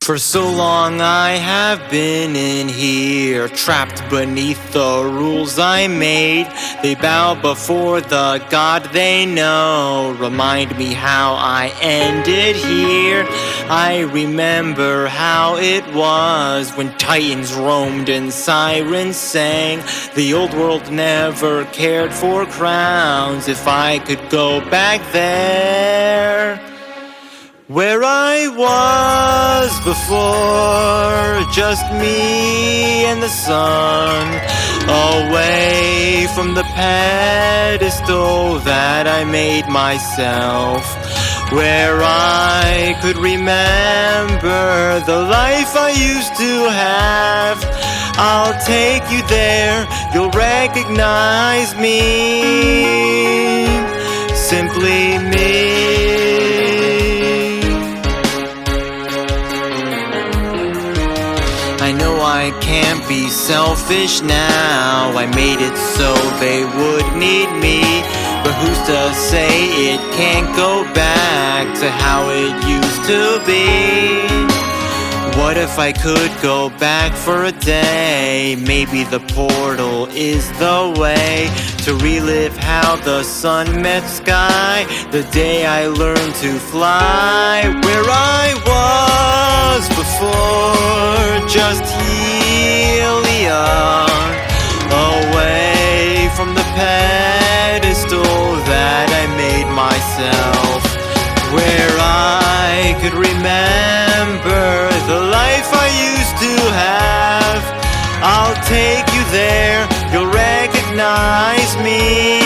For so long I have been in here, trapped beneath the rules I made. They bow before the God they know. Remind me how I ended here. I remember how it was when titans roamed and sirens sang. The old world never cared for crowns. If I could go back there, where I was before, just me and the sun, away from the pedestal that I made myself, where I could remember the life I used to have. I'll take you there, you'll recognize me, simply me. I know I can't be selfish now. I made it so they would need me, but who's to say it can't go back to how it used to be? What if I could go back for a day? Maybe the portal is the way to relive how the sun met sky, the day I learned to fly. Where I was before, just helium, away from the pedestal that I made myself, where I could remember the life I used to have. I'll take you there, you'll recognize me.